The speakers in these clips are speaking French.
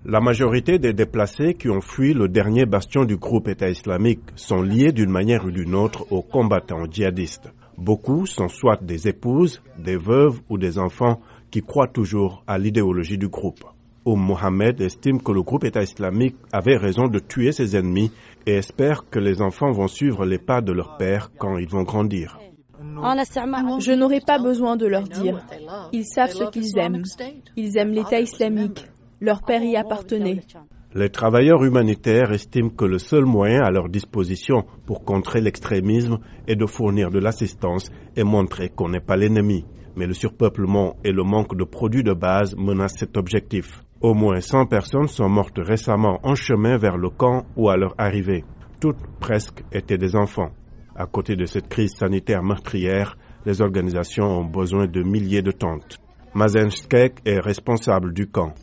La majorité des déplacés qui ont fui le dernier bastion du groupe État islamique sont liés d'une manière ou d'une autre aux combattants djihadistes. Beaucoup sont soit des épouses, des veuves ou des enfants qui croient toujours à l'idéologie du groupe. Mohamed estime que le groupe État islamique avait raison de tuer ses ennemis et espère que les enfants vont suivre les pas de leur père quand ils vont grandir. Je n'aurai pas besoin de leur dire. Ils savent ce qu'ils aiment. Ils aiment l'État islamique. Leur père y appartenait. Les travailleurs humanitaires estiment que le seul moyen à leur disposition pour contrer l'extrémisme est de fournir de l'assistance et montrer qu'on n'est pas l'ennemi. Mais le surpeuplement et le manque de produits de base menacent cet objectif. Au moins 100 personnes sont mortes récemment en chemin vers le camp ou à leur arrivée. Toutes presque étaient des enfants. À côté de cette crise sanitaire meurtrière, les organisations ont besoin de milliers de tentes. Mazen Skek est responsable du camp.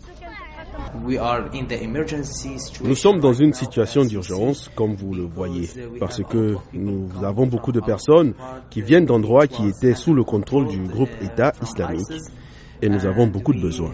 Nous sommes dans une situation d'urgence, comme vous le voyez, parce que nous avons beaucoup de personnes qui viennent d'endroits qui étaient sous le contrôle du groupe État islamique et nous avons beaucoup de besoins.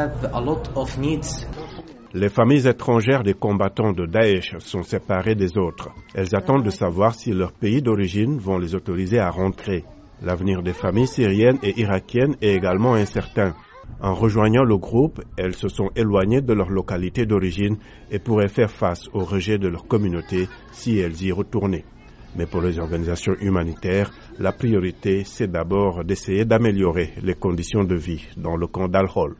Les familles étrangères des combattants de Daesh sont séparées des autres. Elles attendent de savoir si leurs pays d'origine vont les autoriser à rentrer. L'avenir des familles syriennes et irakiennes est également incertain. En rejoignant le groupe, elles se sont éloignées de leur localité d'origine et pourraient faire face au rejet de leur communauté si elles y retournaient. Mais pour les organisations humanitaires, la priorité, c'est d'abord d'essayer d'améliorer les conditions de vie dans le camp d'Al-Hol.